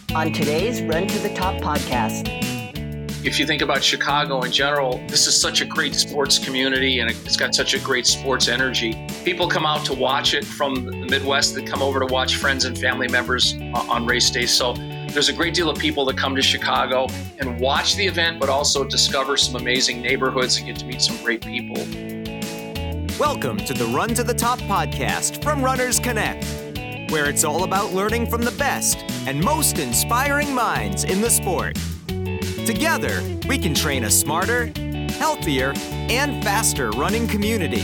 on today's Run to the Top podcast. If you think about Chicago in general, this is such a great sports community and it's got such a great sports energy. People come out to watch it from the Midwest that come over to watch friends and family members on race day. So there's a great deal of people that come to Chicago and watch the event, but also discover some amazing neighborhoods and get to meet some great people. Welcome to the Run to the Top podcast from Runners Connect, where it's all about learning from the best and most inspiring minds in the sport. Together, we can train a smarter, healthier, and faster running community.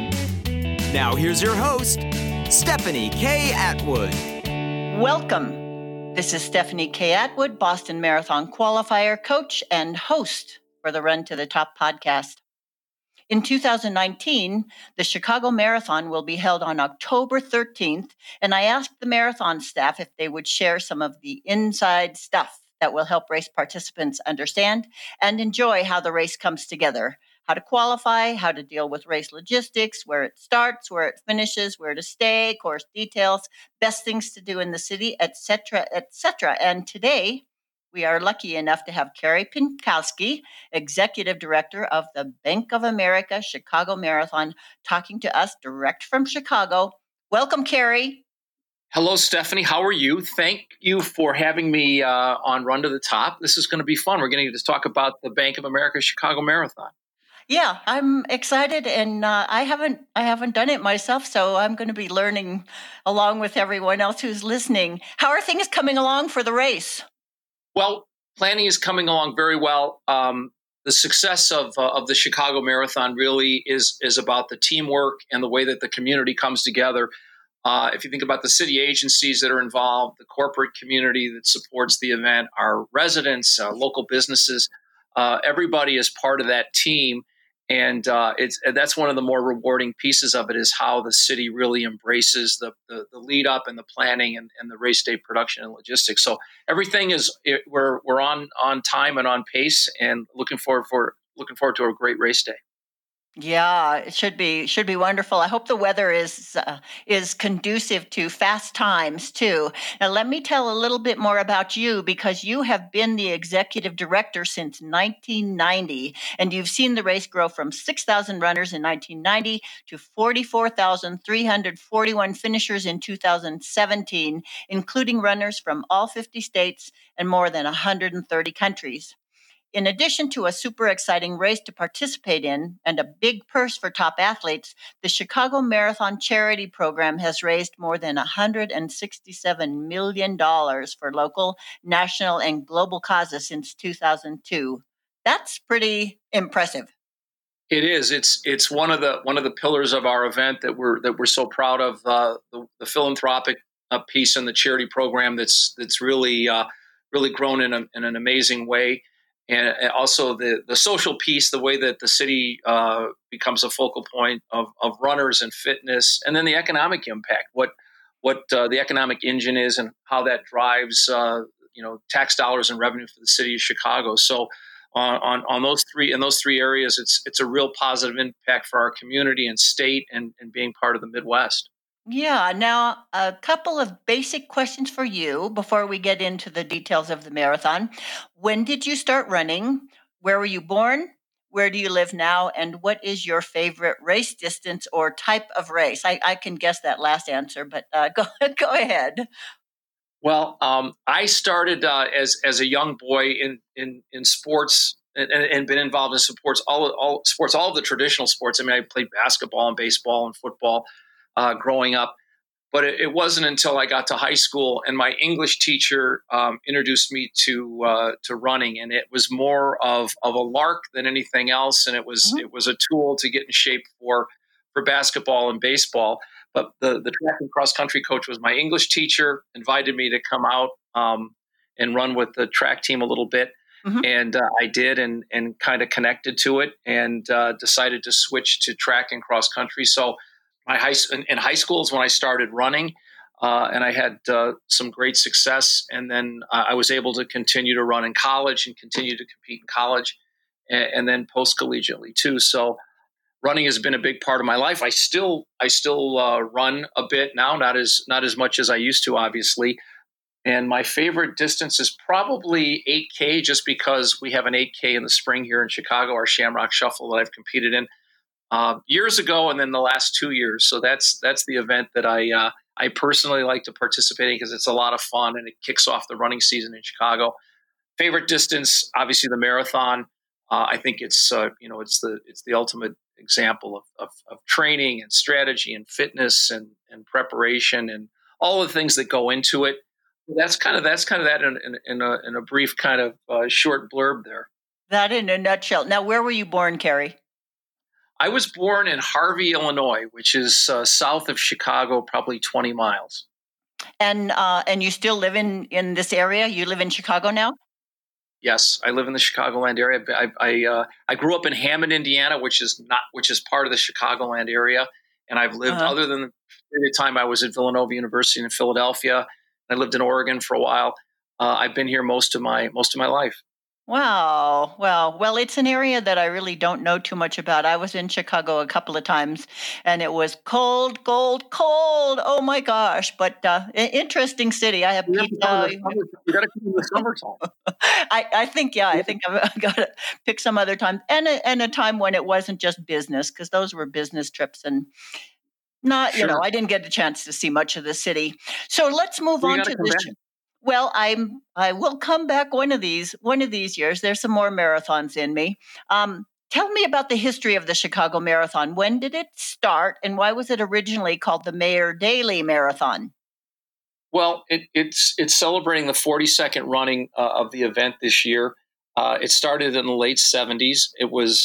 Now here's your host, Stephanie K. Atwood. Welcome. This is Stephanie K. Atwood, Boston Marathon qualifier, coach, and host for the Run to the Top podcast. In 2019, the Chicago Marathon will be held on October 13th, and I asked the marathon staff if they would share some of the inside stuff that will help race participants understand and enjoy how the race comes together, how to qualify, how to deal with race logistics, where it starts, where it finishes, where to stay, course details, best things to do in the city, etc., etc. And today, we are lucky enough to have Carrie Pinkowski, Executive Director of the Bank of America Chicago Marathon, talking to us direct from Chicago. Welcome, Carrie. Hello, Stephanie. How are you? Thank you for having me on Run to the Top. This is going to be fun. We're going to get to talk about the Bank of America Chicago Marathon. Yeah, I'm excited, and I haven't done it myself, so I'm going to be learning along with everyone else who's listening. How are things coming along for the race? Well, planning is coming along very well. The success of the Chicago Marathon really is about the teamwork and the way that the community comes together. If you think about the city agencies that are involved, the corporate community that supports the event, our residents, local businesses, everybody is part of that team. And that's one of the more rewarding pieces of it is how the city really embraces the lead up and the planning and the race day production and logistics. So everything we're on time and on pace and looking forward to a great race day. Yeah, it should be wonderful. I hope the weather is conducive to fast times too. Now, let me tell a little bit more about you because you have been the executive director since 1990, and you've seen the race grow from 6,000 runners in 1990 to 44,341 finishers in 2017, including runners from all 50 states and more than 130 countries. In addition to a super exciting race to participate in and a big purse for top athletes, the Chicago Marathon Charity Program has raised more than $167 million for local, national, and global causes since 2002. That's pretty impressive. It is. It's one of the pillars of our event that we're so proud of. The philanthropic piece and the charity program that's really grown in an amazing way. And also the social piece, the way that the city becomes a focal point of runners and fitness, and then the economic impact, what the economic engine is, and how that drives tax dollars and revenue for the city of Chicago. So on those three areas, it's a real positive impact for our community and state and being part of the Midwest. Yeah, now a couple of basic questions for you before we get into the details of the marathon. When did you start running? Where were you born? Where do you live now? And what is your favorite race distance or type of race? I can guess that last answer, but go ahead. Well, I started as a young boy in sports and been involved in sports, all sports, all of the traditional sports. I mean, I played basketball and baseball and football growing up. But it wasn't until I got to high school and my English teacher introduced me to running, and it was more of a lark than anything else. And it was a tool to get in shape for basketball and baseball. But the track and cross country coach was my English teacher. Invited me to come out and run with the track team a little bit, and I did, and kind of connected to it, and decided to switch to track and cross country. So. In high school is when I started running, and I had some great success. And then I was able to continue to run in college and continue to compete in college, and then post collegiately too. So running has been a big part of my life. I still run a bit now, not as much as I used to, obviously. And my favorite distance is probably 8K, just because we have an 8K in the spring here in Chicago, our Shamrock Shuffle that I've competed in years ago, and then the last 2 years. So that's the event that I personally like to participate in, because it's a lot of fun and it kicks off the running season in Chicago. Favorite distance, obviously the marathon. I think it's it's the ultimate example of training and strategy and fitness and preparation and all the things that go into it. That's kind of that in a brief kind of short blurb there. That in a nutshell. Now, where were you born, Kerry? I was born in Harvey, Illinois, which is south of Chicago, probably 20 miles. And you still live in this area? You live in Chicago now? Yes, I live in the Chicagoland area. I grew up in Hammond, Indiana, which is part of the Chicagoland area, and I've lived other than the time I was at Villanova University in Philadelphia. I lived in Oregon for a while. I've been here most of my life. Wow. Well, it's an area that I really don't know too much about. I was in Chicago a couple of times, and it was cold, cold, cold. Oh my gosh! But interesting city. I have You pizza. got to come in the summertime. I think I've got to pick some other time, and a time when it wasn't just business, because those were business trips, and not Sure. I didn't get a chance to see much of the city. So let's move on to this. Well, I will come back one of these years. There's some more marathons in me. Tell me about the history of the Chicago Marathon. When did it start, and why was it originally called the Mayor Daley Marathon? Well, it's celebrating the 42nd running of the event this year. It started in the late 70s. It was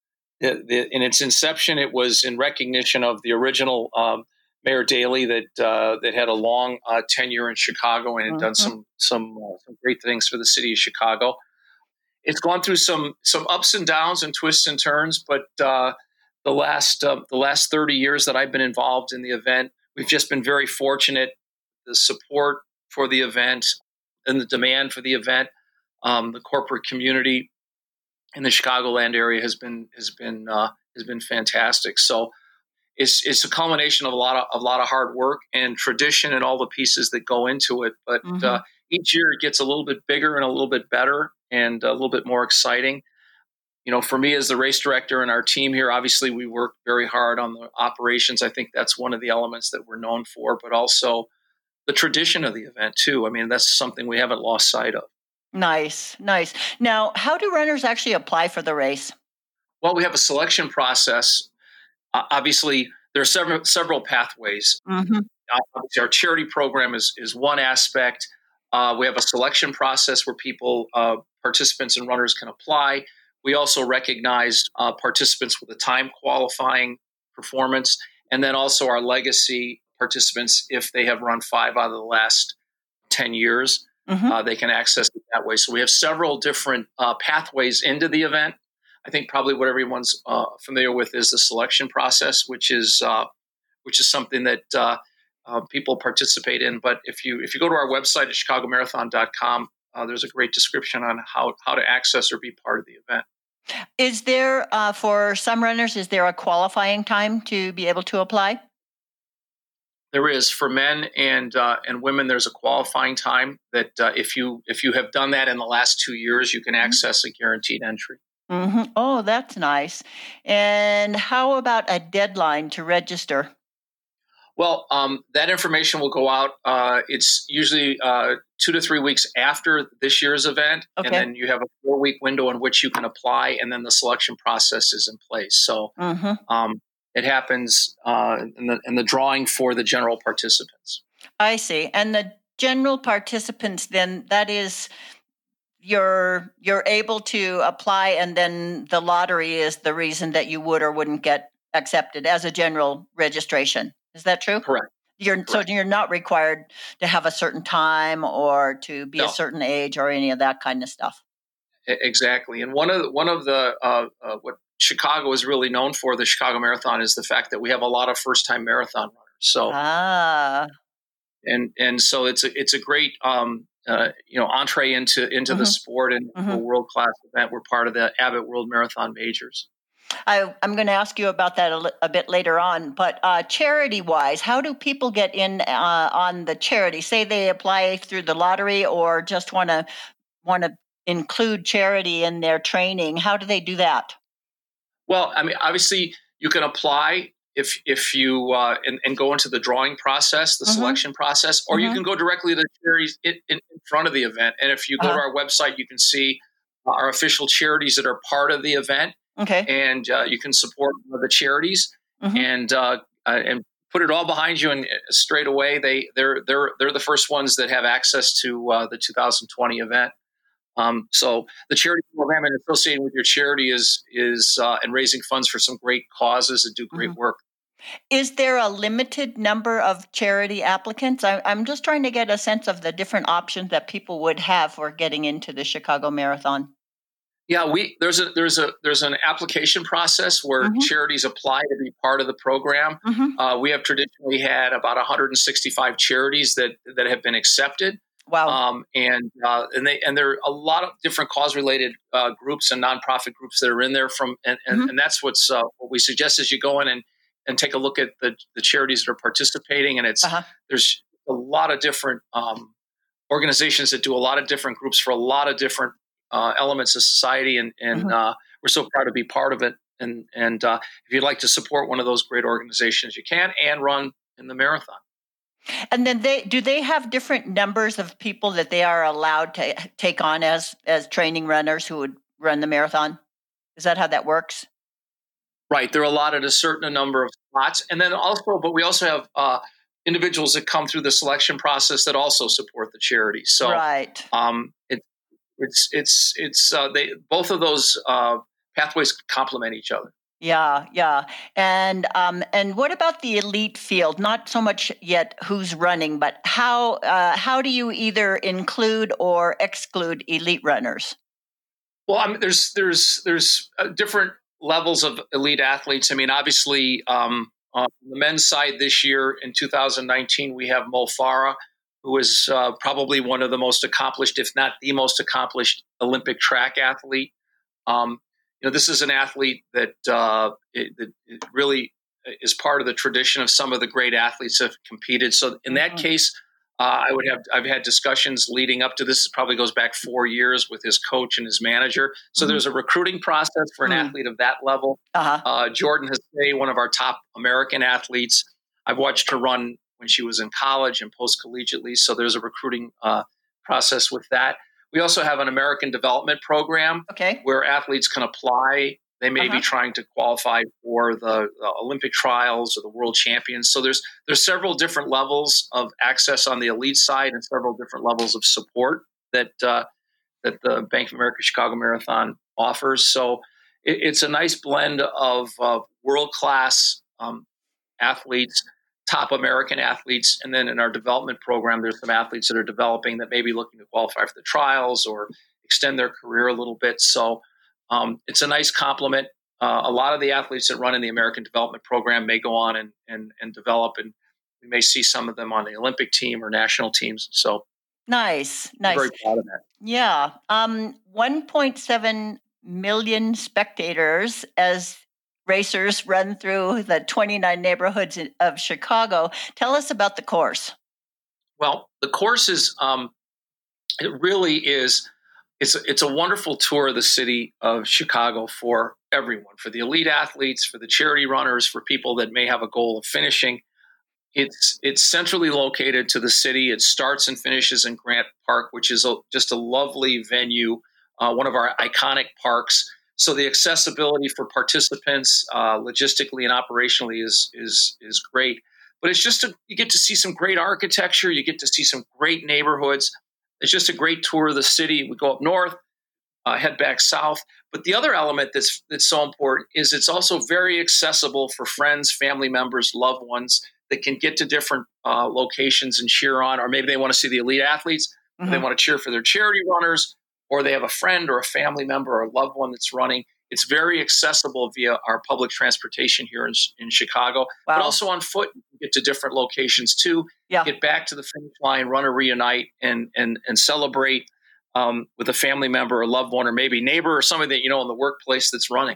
in its inception. It was in recognition of the original Mayor Daley that had a long tenure in Chicago and had done some great things for the city of Chicago. It's gone through some ups and downs and twists and turns, but the last 30 years that I've been involved in the event, we've just been very fortunate. The support for the event and the demand for the event, the corporate community in the Chicagoland area has been fantastic. So it's a culmination of a lot of hard work and tradition and all the pieces that go into it. But each year it gets a little bit bigger and a little bit better and a little bit more exciting. For me as the race director and our team here, obviously we work very hard on the operations. I think that's one of the elements that we're known for, but also the tradition of the event too. I mean, that's something we haven't lost sight of. Nice. Now, how do runners actually apply for the race? Well, we have a selection process. Obviously, there are several pathways. Obviously, our charity program is one aspect. We have a selection process where participants and runners can apply. We also recognize participants with a time qualifying performance, and then also our legacy participants, if they have run 5 out of the last 10 years, they can access it that way. So we have several different pathways into the event. I think probably what everyone's familiar with is the selection process, which is something that people participate in. But if you go to our website at chicagomarathon.com, there's a great description on how to access or be part of the event. Is there, for some runners, is there a qualifying time to be able to apply? There is. For men and women, there's a qualifying time that if you have done that in the last 2 years, you can access a guaranteed entry. Oh, that's nice. And how about a deadline to register? Well, that information will go out. It's usually 2 to 3 weeks after this year's event, and then you have a 4-week window in which you can apply, and then the selection process is in place. So it happens in the drawing for the general participants. I see. And the general participants, then that is you're able to apply, and then the lottery is the reason that you would or wouldn't get accepted as a general registration. Is that true? Correct. So you're not required to have a certain time or to be a certain age or any of that kind of stuff. Exactly. And one of the what Chicago is really known for, the Chicago Marathon, is the fact that we have a lot of first-time marathon runners. So and so it's a great entree into the sport and a world-class event. We're part of the Abbott World Marathon Majors. I'm going to ask you about that a bit later on, but charity-wise, how do people get in on the charity? Say they apply through the lottery or just want to include charity in their training. How do they do that? Well, I mean, obviously, you can apply if you and go into the drawing process, the selection process, or you can go directly to the charities in front of the event. And if you go to our website, you can see our official charities that are part of the event. Okay. And you can support one of the charities and put it all behind you. And straight away, they're the first ones that have access to the 2020 event. So the charity program and associated with your charity is and raising funds for some great causes that do great work. Is there a limited number of charity applicants? I'm just trying to get a sense of the different options that people would have for getting into the Chicago Marathon. Yeah, there's an application process where charities apply to be part of the program. We have traditionally had about 165 charities that have been accepted. Wow. And there are a lot of different cause-related groups and nonprofit groups that are in there and that's what we suggest is you go in and take a look at the charities that are participating. And there's a lot of different organizations that do a lot of different groups for a lot of different elements of society. And we're so proud to be part of it. And if you'd like to support one of those great organizations, you can and run in the marathon. And then do they have different numbers of people that they are allowed to take on as training runners who would run the marathon? Is that how that works? Right. They're allotted a certain number of spots. And then but we also have individuals that come through the selection process that also support the charity. So right. Both of those pathways complement each other. Yeah. And what about the elite field? Not so much yet who's running, but how do you either include or exclude elite runners? Well, I mean, there's different levels of elite athletes. I mean, obviously, on the men's side this year in 2019, we have Mo Farah, who is probably one of the most accomplished, if not the most accomplished Olympic track athlete. This is an athlete that it really is part of the tradition of some of the great athletes that have competed. So in that case, I've had discussions leading up to this. It probably goes back 4 years with his coach and his manager. So there's a recruiting process for an athlete of that level. Jordan Hasay, one of our top American athletes, I've watched her run when she was in college and post-collegiately. So there's a recruiting process with that. We also have an American development program where athletes can apply. They may be trying to qualify for the Olympic trials or the World Champions. So there's several different levels of access on the elite side and several different levels of support that the Bank of America Chicago Marathon offers. So it's a nice blend of world-class athletes, top American athletes, and then in our development program, there's some athletes that are developing that may be looking to qualify for the trials or extend their career a little bit. So it's a nice complement. A lot of the athletes that run in the American development program may go on and develop, and we may see some of them on the Olympic team or national teams. So nice. I'm very proud of that. Yeah. 1.7 million spectators as racers run through the 29 neighborhoods of Chicago. Tell us about the course. Well, the course is, it really is, it's a wonderful tour of the city of Chicago for everyone, for the elite athletes, for the charity runners, for people that may have a goal of finishing. It's centrally located to the city. It starts and finishes in Grant Park, which is just a lovely venue, one of our iconic parks. So the accessibility for participants, logistically and operationally, is great. But it's just you get to see some great architecture. You get to see some great neighborhoods. It's just a great tour of the city. We go up north, head back south. But the other element that's so important is it's also very accessible for friends, family members, loved ones that can get to different locations and cheer on, or maybe they want to see the elite athletes, or they want to cheer for their charity runners, or they have a friend or a family member or a loved one that's running. It's very accessible via our public transportation here in Chicago, but also on foot. You can get to different locations too. Get back to the finish line, run a reunite, and celebrate with a family member or loved one or maybe neighbor or somebody that you know in the workplace that's running.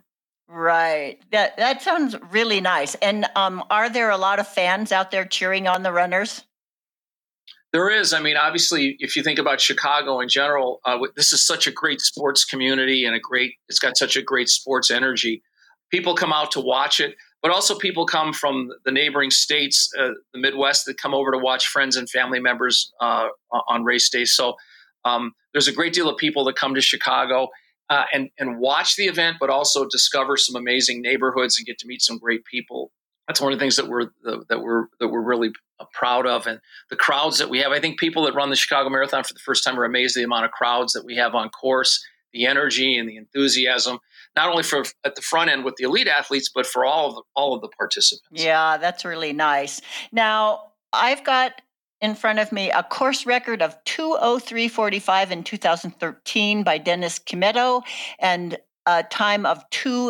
Right. That sounds really nice. And are there a lot of fans out there cheering on the runners? There is. I mean, obviously, if you think about Chicago in general, this is such a great sports community and it's got such a great sports energy. People come out to watch it, but also people come from the neighboring states, the Midwest, that come over to watch friends and family members on race days. So there's a great deal of people that come to Chicago and watch the event, but also discover some amazing neighborhoods and get to meet some great people. That's one of the things that we're really proud of, and the crowds that we have. I think people that run the Chicago Marathon for the first time are amazed at the amount of crowds that we have on course, the energy and the enthusiasm, not only for at the front end with the elite athletes, but for all of the participants. Yeah, that's really nice. Now, I've got in front of me a course record of 2:03:45 in 2013 by Dennis Kimetto, and a time of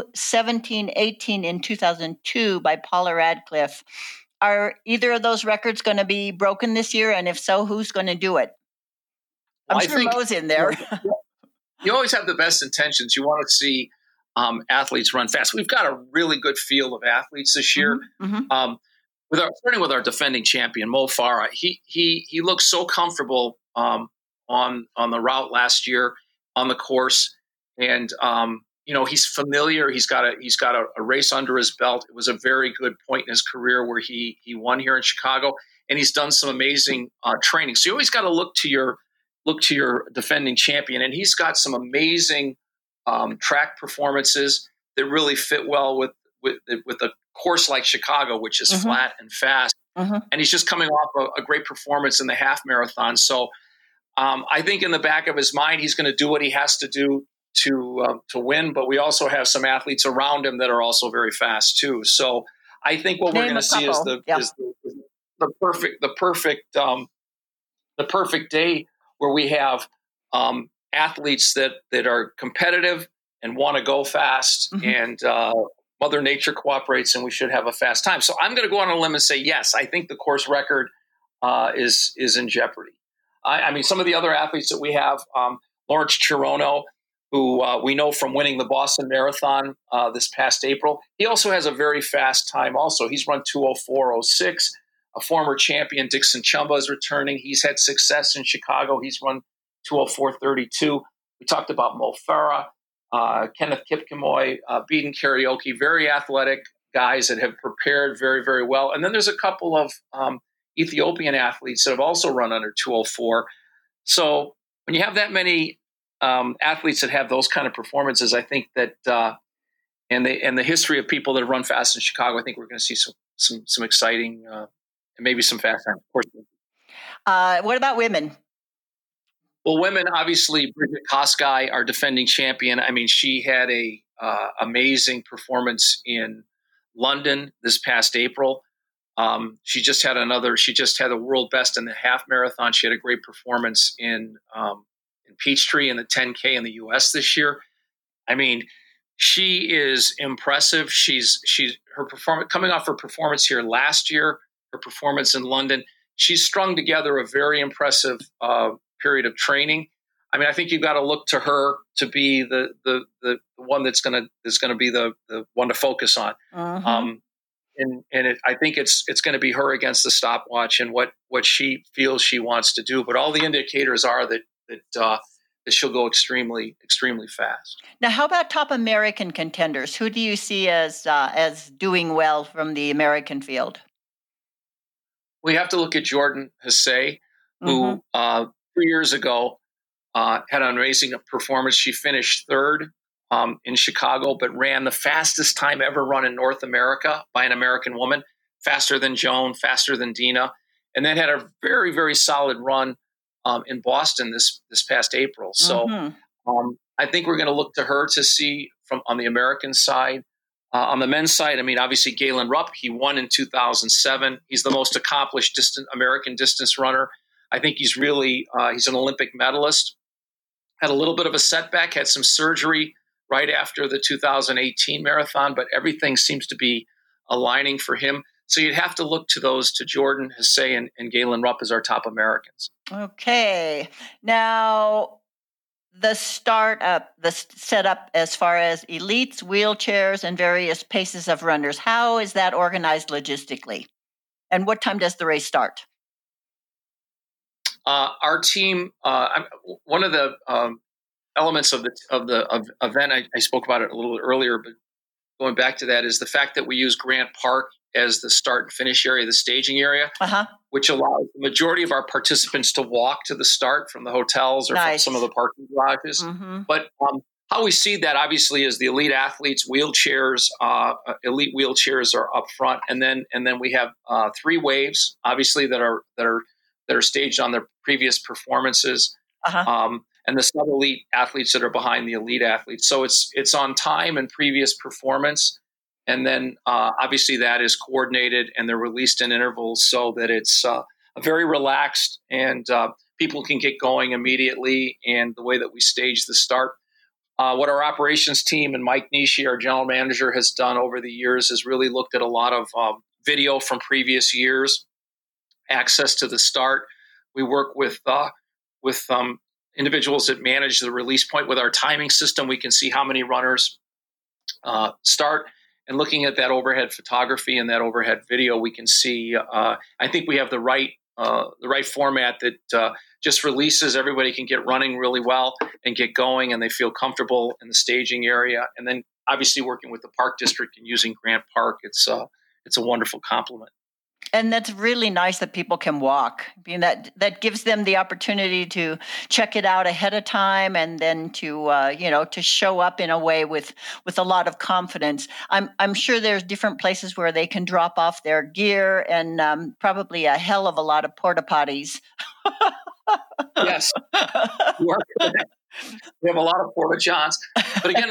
2:17:18 in 2002 by Paula Radcliffe. Are either of those records going to be broken this year? And if so, who's going to do it? I'm sure Mo's in there. You always have the best intentions. You want to see athletes run fast. We've got a really good field of athletes this year. Mm-hmm. Starting with our defending champion, Mo Farah, he looked so comfortable on the route last year on the course, and he's familiar. He's got a race under his belt. It was a very good point in his career where he won here in Chicago, and he's done some amazing training. So you always got to look to your defending champion, and he's got some amazing track performances that really fit well with a course like Chicago, which is mm-hmm. flat and fast. Mm-hmm. And he's just coming off a great performance in the half marathon. So I think in the back of his mind, he's going to do what he has to do to win. But we also have some athletes around him that are also very fast too. So I think what we're going to see is the perfect day where we have athletes that are competitive and want to go fast, mm-hmm. and Mother Nature cooperates, and we should have a fast time. So I'm going to go on a limb and say, yes, I think the course record is in jeopardy. I mean, some of the other athletes that we have, Lawrence Chirono, who we know from winning the Boston Marathon this past April, he also has a very fast time also. He's run 2:04:06. A former champion, Dixon Chumba, is returning. He's had success in Chicago. He's run 2:04:32. We talked about Mo Farah. Kenneth Kipkemoy, Beaton Karaoke, very athletic guys that have prepared very, very well. And then there's a couple of Ethiopian athletes that have also run under 2:04. So when you have that many athletes that have those kind of performances, I think that and the history of people that have run fast in Chicago, I think we're going to see some exciting and maybe some fast time. Of course. What about women? Well, women, obviously, Bridget Kosgei, our defending champion. I mean, she had a amazing performance in London this past April. She just had the world best in the half marathon. She had a great performance in Peachtree in the 10K in the U.S. this year. I mean, she is impressive. She's her performance coming off her performance here last year, her performance in London. She's strung together a very impressive period of training. I mean, I think you've got to look to her to be the one that's going to be the one to focus on. Uh-huh. I think it's going to be her against the stopwatch and what she feels she wants to do. But all the indicators are that she'll go extremely, extremely fast. Now, how about top American contenders? Who do you see as doing well from the American field? We have to look at Jordan Hasay, who 2 years ago had an amazing performance. She finished third in Chicago, but ran the fastest time ever run in North America by an American woman, faster than Joan, faster than Dina, and then had a very, very solid run in Boston this past April. So I think we're going to look to her to see on the American side. On the men's side, I mean, obviously Galen Rupp, he won in 2007. He's the most accomplished American distance runner. I think he's an Olympic medalist. Had a little bit of a setback, had some surgery right after the 2018 marathon, but everything seems to be aligning for him. So you'd have to look to Jordan Hasay and Galen Rupp as our top Americans. Okay. Now, the startup, the setup as far as elites, wheelchairs, and various paces of runners, how is that organized logistically? And what time does the race start? Our team, one of the elements of the event, I spoke about it a little bit earlier, but going back to that is the fact that we use Grant Park as the start and finish area, the staging area, which allows the majority of our participants to walk to the start from the hotels or from some of the parking garages. Mm-hmm. But how we see that obviously is the elite athletes, wheelchairs, elite wheelchairs are up front, and then we have 3 waves, obviously that are staged on their previous performances. And the sub-elite athletes that are behind the elite athletes. So it's on time and previous performance. And then obviously that is coordinated and they're released in intervals so that it's a very relaxed and people can get going immediately. And the way that we stage the start, what our operations team and Mike Nishi, our general manager, has done over the years is really looked at a lot of video from previous years, access to the start. We work with individuals that manage the release point with our timing system. We can see how many runners start, and looking at that overhead photography and that overhead video, we can see. I think we have the right format that just releases. Everybody can get running really well and get going, and they feel comfortable in the staging area. And then, obviously, working with the park district and using Grant Park, it's a wonderful complement. And that's really nice that people can walk. I mean, that gives them the opportunity to check it out ahead of time, and then to to show up in a way with a lot of confidence. I'm sure there's different places where they can drop off their gear, and probably a hell of a lot of porta potties. Yes, you are correct. We have a lot of porta johns, but again,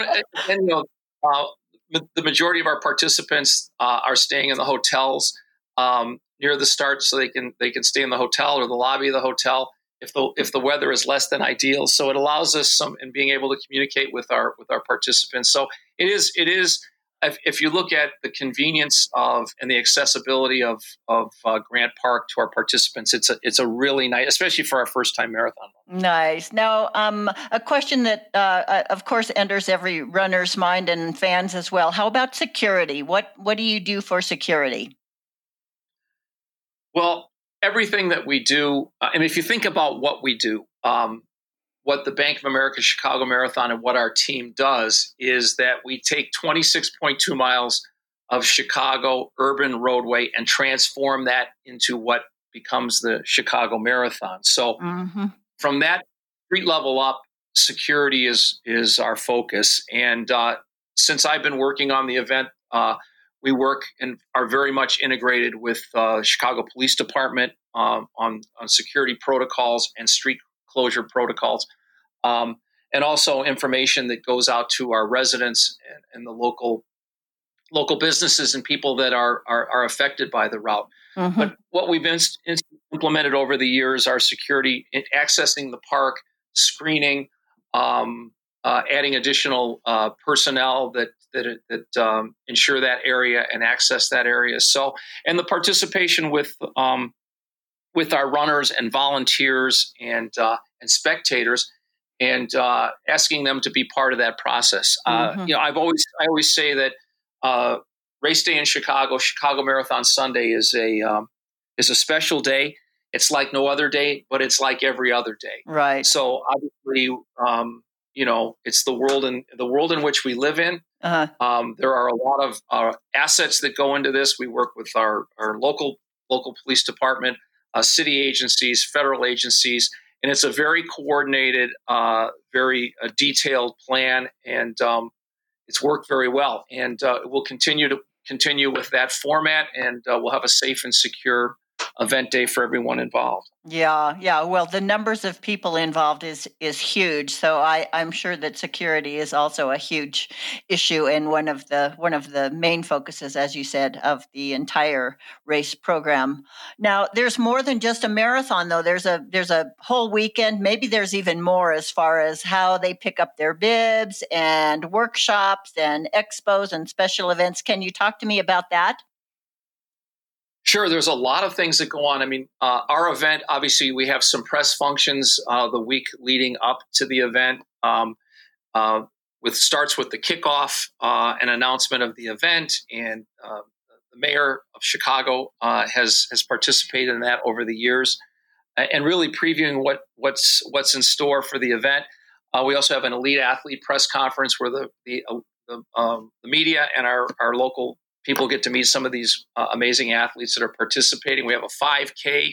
the majority of our participants are staying in the hotels near the start, so they can stay in the hotel or the lobby of the hotel if the weather is less than ideal. So it allows us some in being able to communicate with our participants. So it is if you look at the convenience of and the accessibility of Grant Park to our participants, it's a really nice, especially for our first time marathon. Nice. Now, a question that of course enters every runner's mind and fans as well. How about security? What do you do for security? Well, everything that we do, and if you think about what we do, what the Bank of America Chicago Marathon and what our team does is that we take 26.2 miles of Chicago urban roadway and transform that into what becomes the Chicago Marathon. So from that street level up, security is our focus. And since I've been working on the event, we work and are very much integrated with Chicago Police Department on security protocols and street closure protocols, and also information that goes out to our residents and the local businesses and people that are affected by the route. But what we've implemented over the years are security, accessing the park, screening, adding additional personnel that ensure that area and access that area. So, and the participation with our runners and volunteers and spectators, and asking them to be part of that process. I always say that race day in Chicago Marathon Sunday is a special day. It's like no other day, but it's like every other day. Right. So obviously, it's the world in which we live in. There are a lot of assets that go into this. We work with our local police department, city agencies, federal agencies, and it's a very coordinated, very detailed plan, and it's worked very well. And we'll continue with that format, and we'll have a safe and secure event day for everyone involved. Yeah. Well, the numbers of people involved is huge. So I'm sure that security is also a huge issue and one of the main focuses, as you said, of the entire race program. Now, there's more than just a marathon, though. There's a whole weekend. Maybe there's even more as far as how they pick up their bibs and workshops and expos and special events. Can you talk to me about that? Sure, there's a lot of things that go on. I mean, our event, obviously, we have some press functions the week leading up to the event. Starts with the kickoff, an announcement of the event, and the mayor of Chicago has participated in that over the years, and really previewing what's in store for the event. We also have an elite athlete press conference where the media and our local people get to meet some of these amazing athletes that are participating. We have a 5K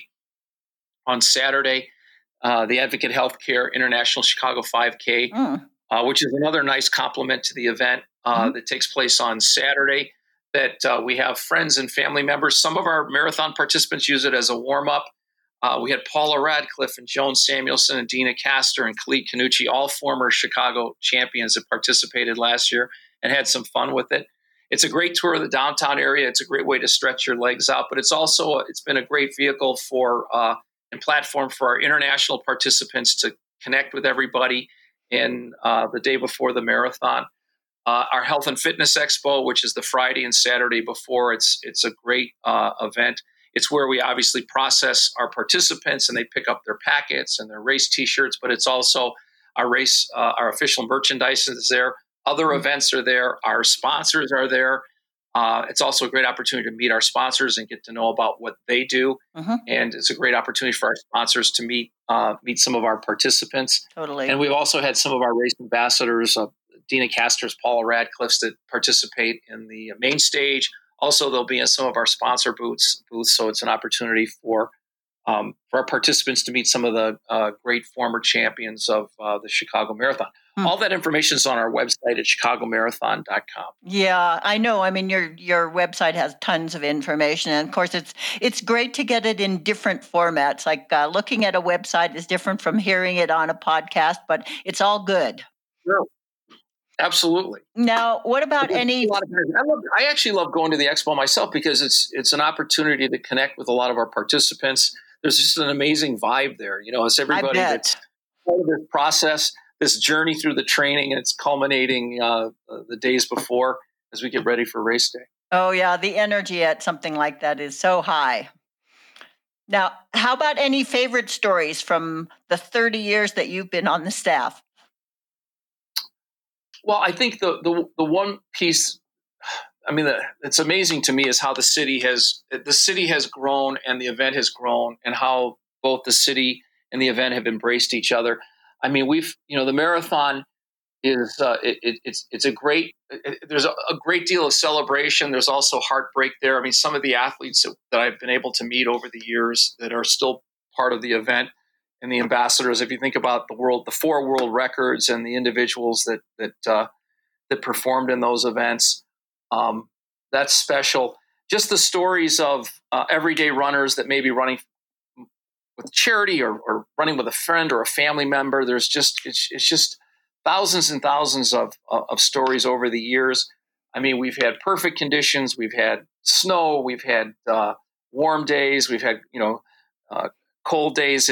on Saturday, the Advocate Healthcare International Chicago 5K, which is another nice complement to the event that takes place on Saturday. That we have friends and family members. Some of our marathon participants use it as a warm-up. We had Paula Radcliffe and Joan Samuelson and Dina Castor and Khalid Kanuchi, all former Chicago champions that participated last year and had some fun with it. It's a great tour of the downtown area. It's a great way to stretch your legs out, but it's been a great vehicle and platform for our international participants to connect with everybody in the day before the marathon. Our Health and Fitness Expo, which is the Friday and Saturday before, it's a great event. It's where we obviously process our participants and they pick up their packets and their race T-shirts, but it's also our official merchandise is there. Other events are there. Our sponsors are there. It's also a great opportunity to meet our sponsors and get to know about what they do. And it's a great opportunity for our sponsors to meet some of our participants. Totally. And we've also had some of our race ambassadors, Dina Castor's, Paula Radcliffe's, that participate in the main stage. Also, they'll be in some of our sponsor booths. So it's an opportunity for our participants to meet some of the great former champions of the Chicago Marathon. All that information is on our website at chicagomarathon.com. Yeah, I know. I mean, your website has tons of information. And of course, it's great to get it in different formats. Like looking at a website is different from hearing it on a podcast, but it's all good. Sure. Absolutely. Now, what about I actually love going to the expo myself because it's an opportunity to connect with a lot of our participants. There's just an amazing vibe there. It's everybody that's part of this process, this journey through the training, and it's culminating the days before as we get ready for race day. Oh, yeah. The energy at something like that is so high. Now, how about any favorite stories from the 30 years that you've been on the staff? Well, I think the one piece, it's amazing to me is how the city has grown and the event has grown, and how both the city and the event have embraced each other. I mean, the marathon is it's a great. There's a great deal of celebration. There's also heartbreak there. I mean, some of the athletes that I've been able to meet over the years that are still part of the event and the ambassadors. If you think about the 4 world records and the individuals that performed in those events, that's special. Just the stories of everyday runners that may be running with charity or running with a friend or a family member. It's just thousands and thousands of stories over the years. I mean, we've had perfect conditions. We've had snow. We've had warm days. We've had cold days.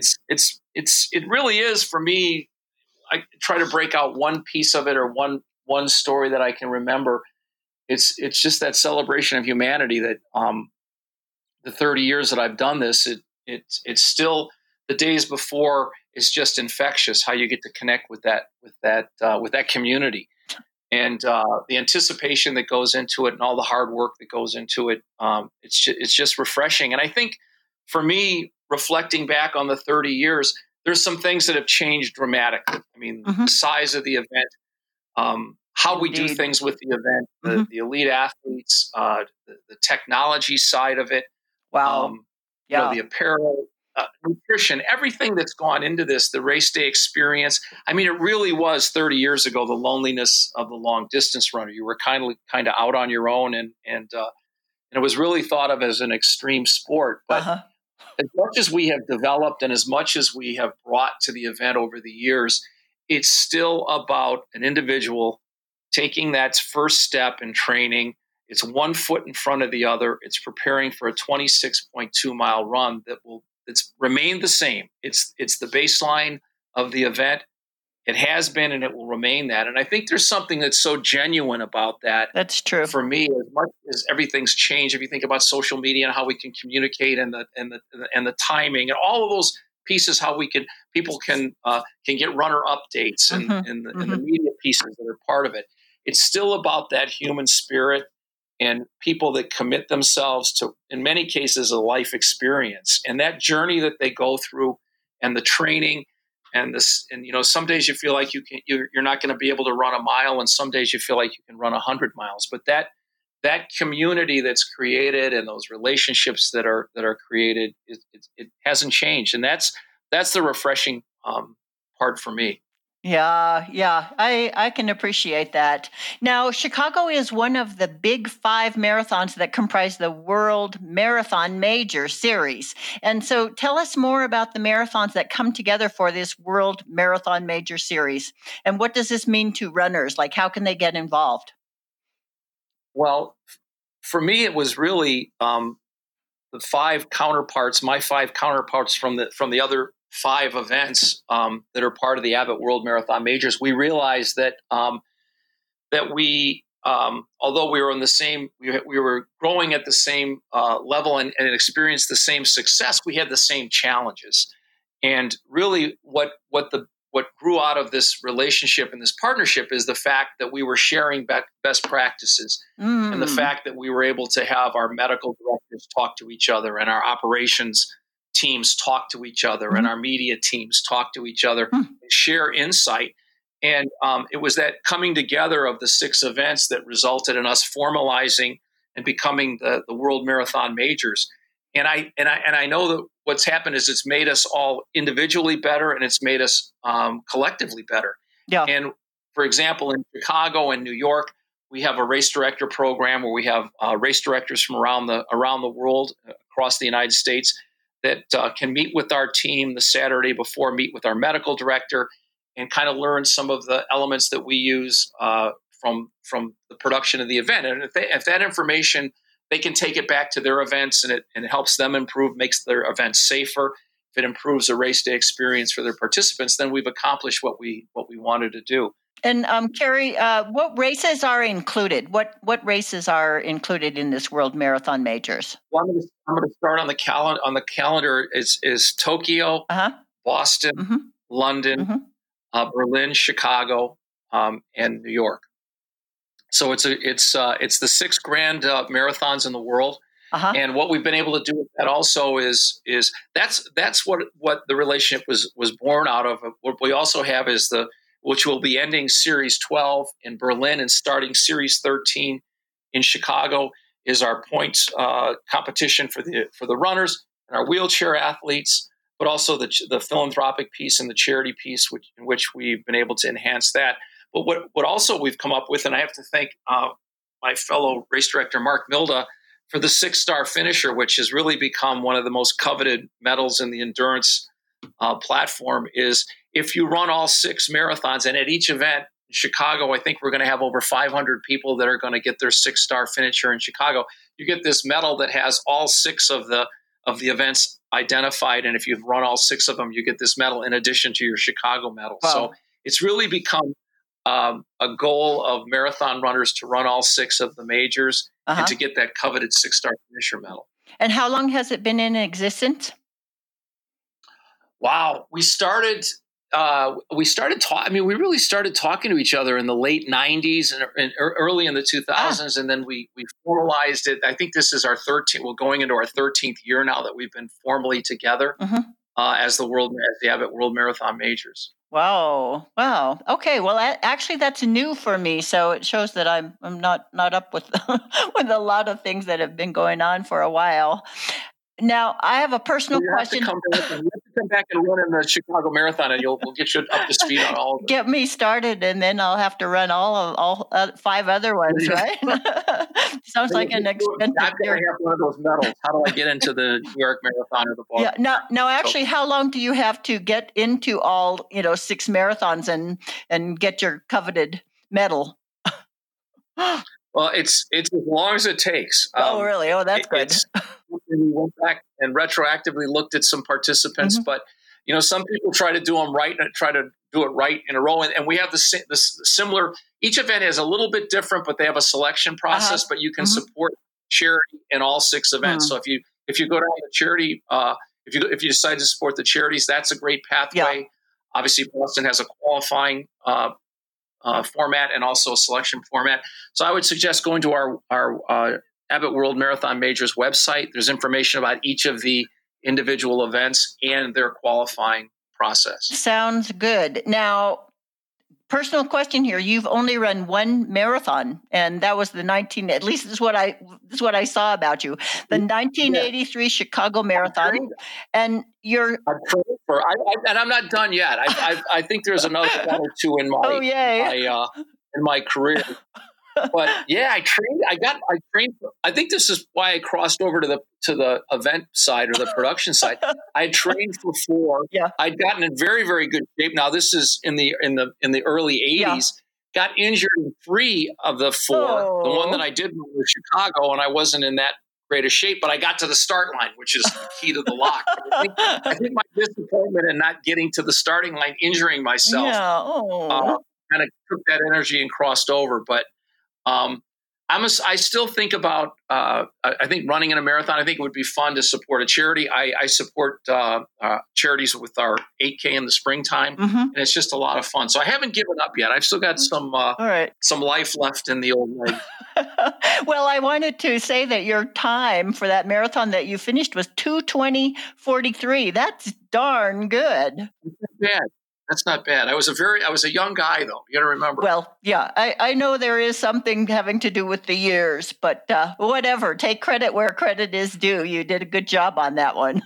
It really is, for me. I try to break out one piece of it or one story that I can remember. It's just that celebration of humanity that the 30 years that I've done this, it's still the days before. It's just infectious how you get to connect with that community, and the anticipation that goes into it and all the hard work that goes into it. It's just refreshing. And I think for me, reflecting back on the 30 years, there's some things that have changed dramatically. I mean, the size of the event, how we do things with the event, the elite athletes, the technology side of it. Wow. The apparel, nutrition, everything that's gone into this, the race day experience. I mean, it really was 30 years ago, the loneliness of the long distance runner. You were kind of out on your own, and it was really thought of as an extreme sport. But as much as we have developed and as much as we have brought to the event over the years, it's still about an individual taking that first step in training. It's one foot in front of the other. It's preparing for a 26.2 mile run it's remained the same. It's the baseline of the event. It has been, and it will remain that. And I think there's something that's so genuine about that. That's true. For me, as much as everything's changed, if you think about social media and how we can communicate and the timing and all of those pieces, how people can get runner updates and the media pieces that are part of it. It's still about that human spirit and people that commit themselves to, in many cases, a life experience, and that journey that they go through, and the training. And some days you feel like you're not going to be able to run a mile, and some days you feel like you can run 100 miles. But that community that's created and those relationships that are created, it hasn't changed, and that's the refreshing part for me. Yeah, I can appreciate that. Now, Chicago is one of the big 5 marathons that comprise the World Marathon Major Series. And so tell us more about the marathons that come together for this World Marathon Major Series. And what does this mean to runners? Like, how can they get involved? Well, for me, it was really the 5 counterparts, my 5 counterparts from the other 5 events that are part of the Abbott World Marathon Majors. We realized that we, although we were in the same, we were growing at the same level and experienced the same success, we had the same challenges. And really, what grew out of this relationship and this partnership is the fact that we were sharing best practices, and the fact that we were able to have our medical directors talk to each other, and our operations teams talk to each other, and our media teams talk to each other, and share insight. And it was that coming together of the 6 events that resulted in us formalizing and becoming the World Marathon Majors. And I know that what's happened is it's made us all individually better, and it's made us collectively better. Yeah. And for example, in Chicago and New York, we have a race director program where we have race directors from around the world, across the United States, that can meet with our team the Saturday before, meet with our medical director, and kind of learn some of the elements that we use from the production of the event. And if that information, they can take it back to their events, and it helps them improve, makes their events safer. If it improves the race day experience for their participants, then we've accomplished what we wanted to do. And Carrie, what races are included? What races are included in this World Marathon Majors? Well, I'm going to start on the calendar. On the calendar is Tokyo, Boston, London, Berlin, Chicago, and New York. So it's the 6 grand marathons in the world. And what we've been able to do with that also is that's what the relationship was born out of. What we also have is which will be ending Series 12 in Berlin and starting Series 13 in Chicago, is our points competition for the runners and our wheelchair athletes, but also the philanthropic piece and the charity piece, in which we've been able to enhance that. But what also we've come up with, and I have to thank my fellow race director, Mark Milda, for the 6-star finisher, which has really become one of the most coveted medals in the endurance platform, is if you run all 6 marathons, and at each event in Chicago, I think we're going to have over 500 people that are going to get their 6-star finisher in Chicago. You get this medal that has all 6 of the events identified, and if you've run all 6 of them, you get this medal in addition to your Chicago medal. Wow. So it's really become a goal of marathon runners to run all 6 of the majors and to get that coveted 6-star finisher medal. And how long has it been in existence? Wow, we started talking. We really started talking to each other in the late 90s and early in the 2000s, and then we formalized it. I think this is our 13th. We're going into our 13th year now that we've been formally together as the Abbott World Marathon Majors. Wow. Okay. Well, actually, that's new for me. So it shows that I'm not up with with a lot of things that have been going on for a while. Now, I have a personal question. You have to come back and run in the Chicago Marathon, and we'll get you up to speed on all of it. Get me started, and then I'll have to run all 5 other ones, right? Sounds like an expensive. I've got to have one of those medals. How do I get into the New York Marathon or the Boston? Yeah. Now, actually, how long do you have to get into all 6 marathons and get your coveted medal? Well, it's as long as it takes. Oh, really? Oh, that's good. We went back and retroactively looked at some participants, but some people try to do them right and try to do it right in a row. And we have the similar, each event is a little bit different, but they have a selection process, but you can support charity in all 6 events. So if you go down the charity, if you decide to support the charities, that's a great pathway. Yeah. Obviously, Boston has a qualifying format and also a selection format. So I would suggest going to our Abbott World Marathon Majors website. There's information about each of the individual events and their qualifying process. Sounds good. Now, personal question here. You've only run one marathon, and that was at least this is what I saw about you. The 1983 Chicago Marathon. And and I'm not done yet. I think there's another 1 or 2 in my career. But yeah, I trained. I think this is why I crossed over to the event side or the production side. I trained for 4. Yeah. I'd gotten in very, very good shape. Now this is in the early 80s. Yeah. Got injured in 3 of the 4. Oh. The one that I did was Chicago, and I wasn't in that great a shape, but I got to the start line, which is the key to the lock. I think my disappointment in not getting to the starting line, injuring myself, kind of took that energy and crossed over. But I still think about, I think running in a marathon, I think it would be fun to support a charity. I support charities with our 8K in the springtime, and it's just a lot of fun. So I haven't given up yet. I've still got some life left in the old leg. Well, I wanted to say that your time for that marathon that you finished was 2:20:43. That's darn good. That's not bad. I was a young guy, though. You got to remember. Well, yeah, I know there is something having to do with the years, but whatever. Take credit where credit is due. You did a good job on that one.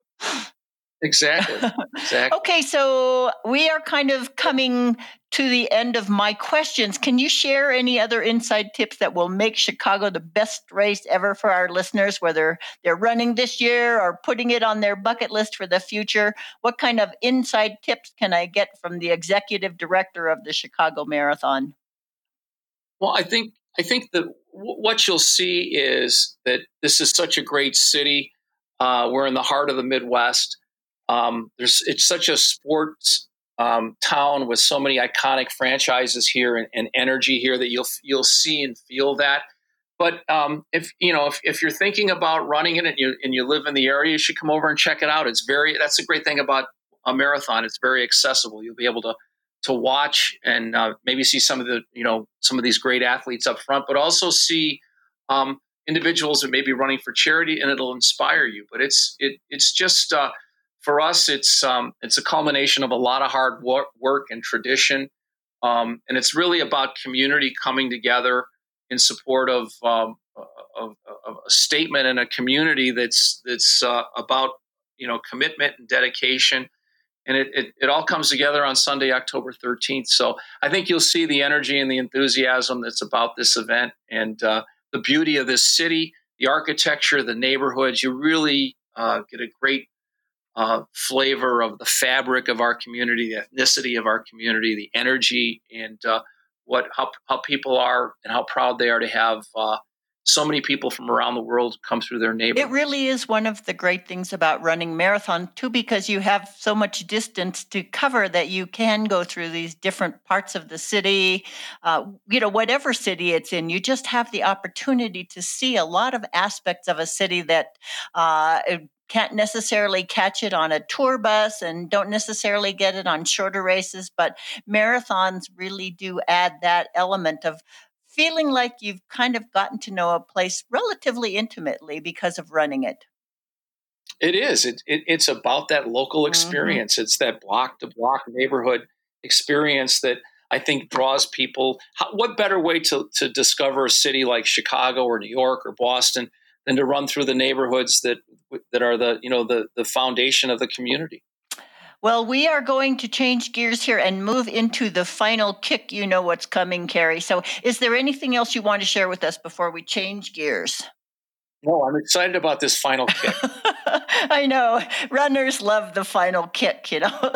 Exactly. Okay, so we are kind of coming to the end of my questions. Can you share any other inside tips that will make Chicago the best race ever for our listeners, whether they're running this year or putting it on their bucket list for the future? What kind of inside tips can I get from the executive director of the Chicago Marathon? Well, I think that what you'll see is that this is such a great city. We're in the heart of the Midwest. It's such a sports town with so many iconic franchises here and energy here that you'll see and feel that. But if you're thinking about running it and you live in the area, you should come over and check it out. That's a great thing about a marathon. It's very accessible. You'll be able to watch and maybe see some of these great athletes up front, but also see individuals that may be running for charity, and it'll inspire you. But it's just for us, it's a culmination of a lot of hard work and tradition, and it's really about community coming together in support of a statement and a community that's about commitment and dedication, and it all comes together on Sunday, October 13th. So I think you'll see the energy and the enthusiasm that's about this event, and the beauty of this city, the architecture, the neighborhoods. You really get a great flavor of the fabric of our community, the ethnicity of our community, the energy, and how people are and how proud they are to have so many people from around the world come through their neighborhood. It really is one of the great things about running marathon, too, because you have so much distance to cover that you can go through these different parts of the city. Whatever city it's in, you just have the opportunity to see a lot of aspects of a city that can't necessarily catch it on a tour bus and don't necessarily get it on shorter races, but marathons really do add that element of feeling like you've kind of gotten to know a place relatively intimately because of running it. It is. It's about that local experience. Mm-hmm. It's that block-to-block neighborhood experience that I think draws people. What better way to discover a city like Chicago or New York or Boston than to run through the neighborhoods that are the foundation of the community? Well, we are going to change gears here and move into the final kick. You know what's coming, Carrie. So is there anything else you want to share with us before we change gears? No, I'm excited about this final kick. I know. Runners love the final kick,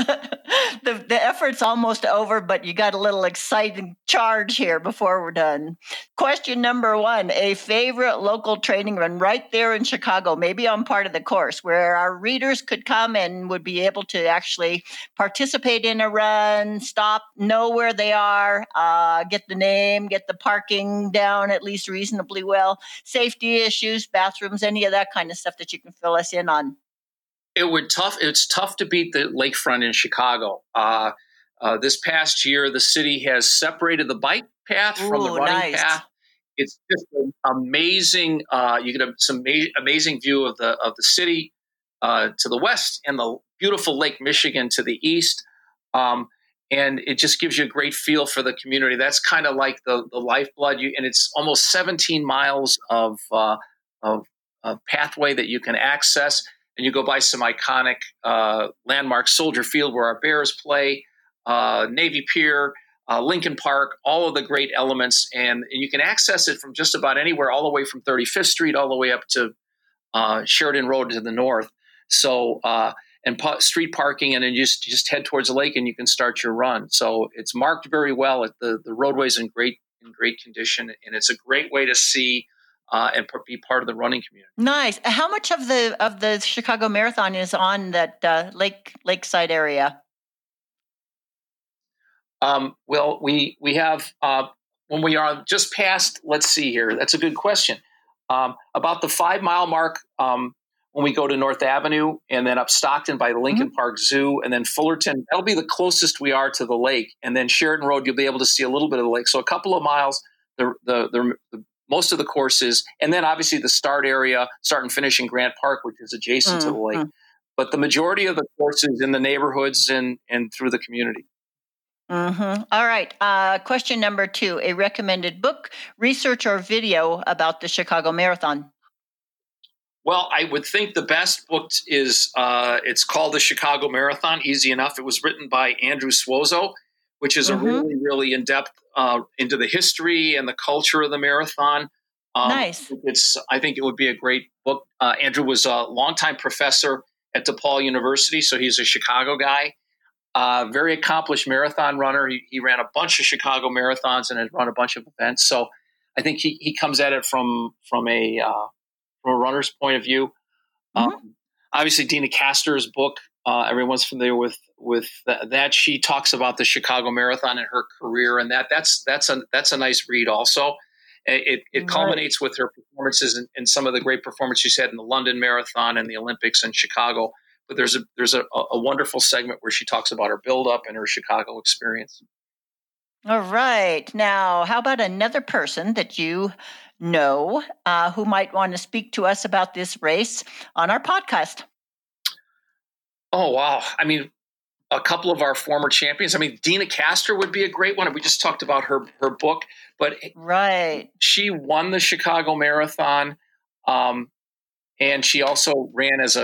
The effort's almost over, but you got a little exciting charge here before we're done. Question number 1, a favorite local training run right there in Chicago, maybe on part of the course, where our readers could come and would be able to actually participate in a run, stop, know where they are, get the name, get the parking down at least reasonably well, safety issues, bathrooms, any of that kind of stuff that you can fill us in on. It's tough to beat the lakefront in Chicago. This past year, the city has separated the bike path from the running path. It's just an amazing. You get some amazing view of the city to the west and the beautiful Lake Michigan to the east. And it just gives you a great feel for the community. That's kind of like the lifeblood. And it's almost 17 miles of pathway that you can access. And you go by some iconic landmarks, Soldier Field, where our Bears play, Navy Pier, Lincoln Park, all of the great elements. And you can access it from just about anywhere, all the way from 35th Street, all the way up to Sheridan Road to the north. So, street parking, and then you just head towards the lake and you can start your run. So it's marked very well. The roadway's in great condition, and it's a great way to see and be part of the running community. Nice. How much of the Chicago Marathon is on that lakeside area? Well, we have when we are just past. Let's see here. That's a good question. About the 5 mile mark. When we go to North Avenue and then up Stockton by the Lincoln Park Zoo and then Fullerton, that'll be the closest we are to the lake. And then Sheridan Road, you'll be able to see a little bit of the lake. So a couple of miles, the most of the courses, and then obviously the start area, start and finish in Grant Park, which is adjacent to the lake. But the majority of the courses in the neighborhoods and through the community. Mm-hmm. All right. Question number 2, a recommended book, research, or video about the Chicago Marathon. Well, I would think the best book is, it's called The Chicago Marathon, easy enough. It was written by Andrew Suozzo, which is a really, really in-depth into the history and the culture of the marathon. Nice. I think it would be a great book. Andrew was a longtime professor at DePaul University, so he's a Chicago guy. Very accomplished marathon runner. He ran a bunch of Chicago marathons and has run a bunch of events. So I think he comes at it from a runner's point of view. Obviously, Dina Castor's book, everyone's familiar with that. She talks about the Chicago Marathon and her career, and that's a nice read. Also, it culminates with her performances and some of the great performances she's had in the London Marathon and the Olympics in Chicago. But there's a wonderful segment where she talks about her build-up and her Chicago experience. All right. Now, how about another person that you know who might want to speak to us about this race on our podcast? Oh, wow. I mean, a couple of our former champions. I mean, Dina Castor would be a great one. We just talked about her book, but she won the Chicago Marathon, and she also ran as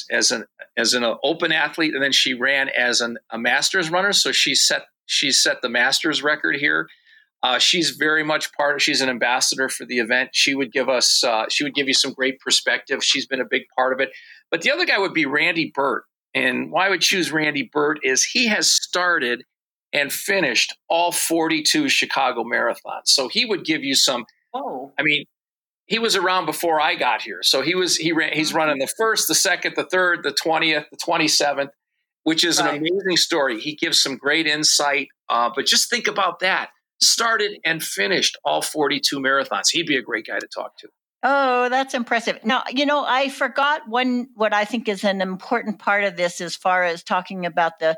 an open athlete, and then she ran as a Masters runner. So she set the Masters record here. She's very much she's an ambassador for the event. She would give you some great perspective. She's been a big part of it. But the other guy would be Randy Burt. And why I would choose Randy Burt is he has started and finished all 42 Chicago marathons. So he would give you some, I mean, he was around before I got here. So he's running the first, the second, the third, the 20th, the 27th, which is an amazing story. He gives some great insight. But just think about that. Started and finished all 42 marathons. He'd be a great guy to talk to. Oh, that's impressive. Now, I forgot what I think is an important part of this as far as talking about the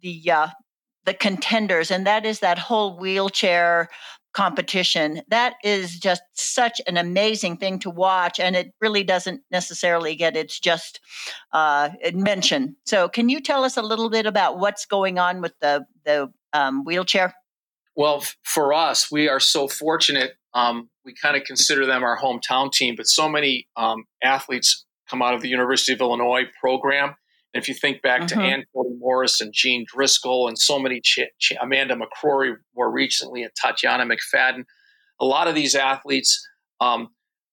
contenders, and that is that whole wheelchair competition. That is just such an amazing thing to watch, and it really doesn't necessarily get its just mention. So can you tell us a little bit about what's going on with the wheelchair? Well, for us, we are so fortunate. We kind of consider them our hometown team, but so many athletes come out of the University of Illinois program. And if you think back to Ann Cody Morris and Jean Driscoll and so many, Amanda McCrory more recently, and Tatiana McFadden, a lot of these athletes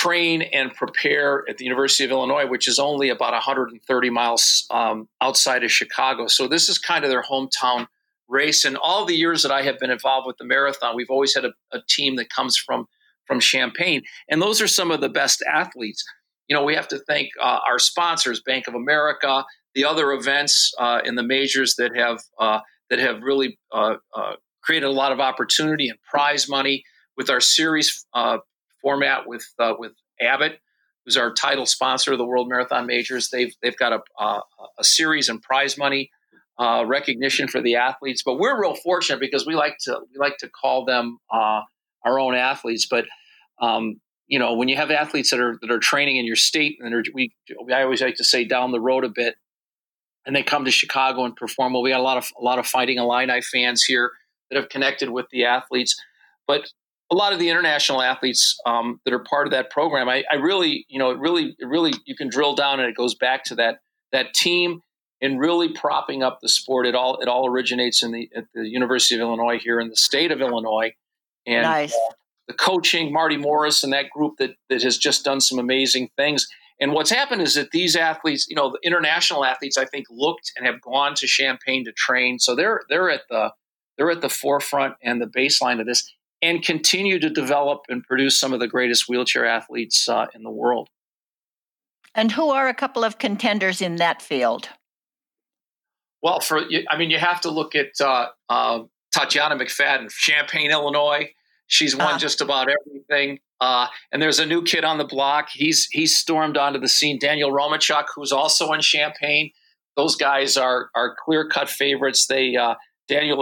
train and prepare at the University of Illinois, which is only about 130 miles outside of Chicago. So this is kind of their hometown race. And all the years that I have been involved with the marathon, we've always had a team that comes from Champaign. And those are some of the best athletes. We have to thank our sponsors, Bank of America, the other events in the majors that have really created a lot of opportunity and prize money with our series format with Abbott, who's our title sponsor of the World Marathon Majors. They've got a series and prize money recognition for the athletes. But we're real fortunate because we like to call them our own athletes. But when you have athletes that are training in your state, and I always like to say down the road a bit, and they come to Chicago and perform. Well, we got a lot of Fighting Illini fans here that have connected with the athletes, but a lot of the international athletes that are part of that program, I really, you can drill down, and it goes back to that team and really propping up the sport. It all originates at the University of Illinois here in the state of Illinois, and nice. The coaching, Marty Morris and that group that has just done some amazing things. And what's happened is that these athletes, the international athletes, I think, looked and have gone to Champaign to train. So they're at the forefront and the baseline of this, and continue to develop and produce some of the greatest wheelchair athletes in the world. And who are a couple of contenders in that field? Well, you have to look at Tatiana McFadden, Champaign, Illinois. She's won just about everything. And there's a new kid on the block. He's stormed onto the scene. Daniel Romachuk, who's also in Champaign. Those guys are clear-cut favorites. Daniel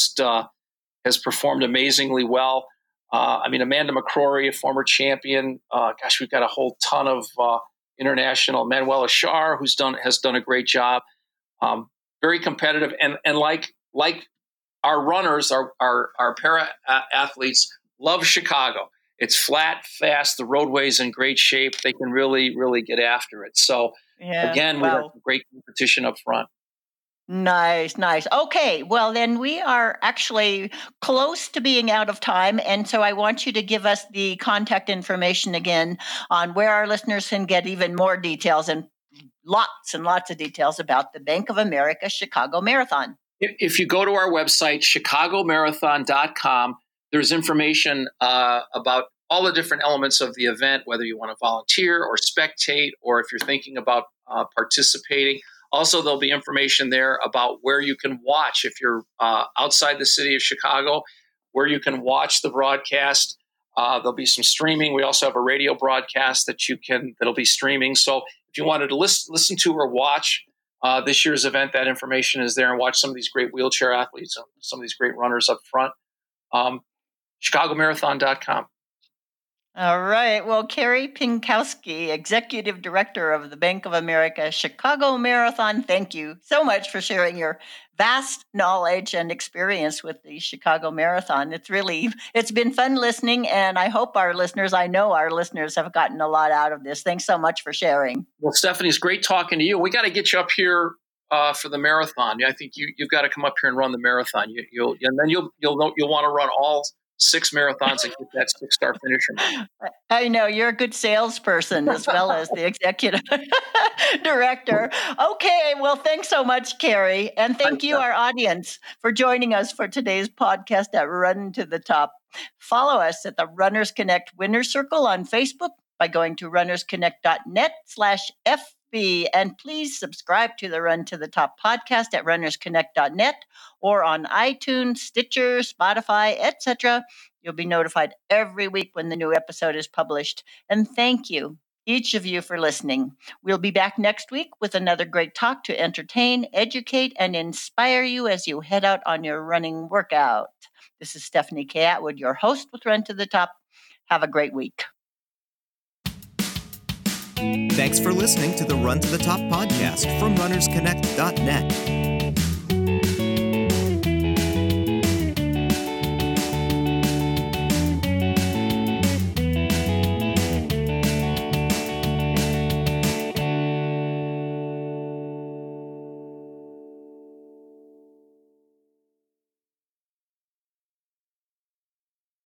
has performed amazingly well. Amanda McCrory, a former champion. We've got a whole ton of international. Manuela Schar, has done a great job. Very competitive, and like our runners, our para athletes love Chicago. It's flat, fast. The roadway's in great shape. They can really, really get after it. So again, we have great competition up front. Nice. Okay, well, then we are actually close to being out of time. And so I want you to give us the contact information again on where our listeners can get even more details and lots of details about the Bank of America Chicago Marathon. If you go to our website, chicagomarathon.com, there's information about all the different elements of the event, whether you want to volunteer or spectate, or if you're thinking about participating. Also, there'll be information there about where you can watch if you're outside the city of Chicago, where you can watch the broadcast. There'll be some streaming. We also have a radio broadcast that'll be streaming. So if you wanted to listen to or watch this year's event, that information is there, and watch some of these great wheelchair athletes, some of these great runners up front. ChicagoMarathon.com. All right. Well, Carey Pinkowski, Executive Director of the Bank of America Chicago Marathon, thank you so much for sharing your vast knowledge and experience with the Chicago Marathon. It's been fun listening, and I know our listeners have gotten a lot out of this. Thanks so much for sharing. Well, Stephanie, it's great talking to you. We got to get you up here for the marathon. I think you've got to come up here and run the marathon. You'll want to run all 6 marathons and get that 6-star finisher. I know you're a good salesperson as well as the executive director. Okay, well, thanks so much, Carey, and thank you, our audience, for joining us for today's podcast at Run to the Top. Follow us at the Runners Connect Winner's Circle on Facebook by going to runnersconnect.net/FB, and please subscribe to the Run to the Top podcast at runnersconnect.net or on iTunes, Stitcher, Spotify, etc. You'll be notified every week when the new episode is published. And thank you, each of you, for listening. We'll be back next week with another great talk to entertain, educate, and inspire you as you head out on your running workout. This is Stephanie K. Atwood, your host with Run to the Top. Have a great week. Thanks for listening to the Run to the Top podcast from runnersconnect.net.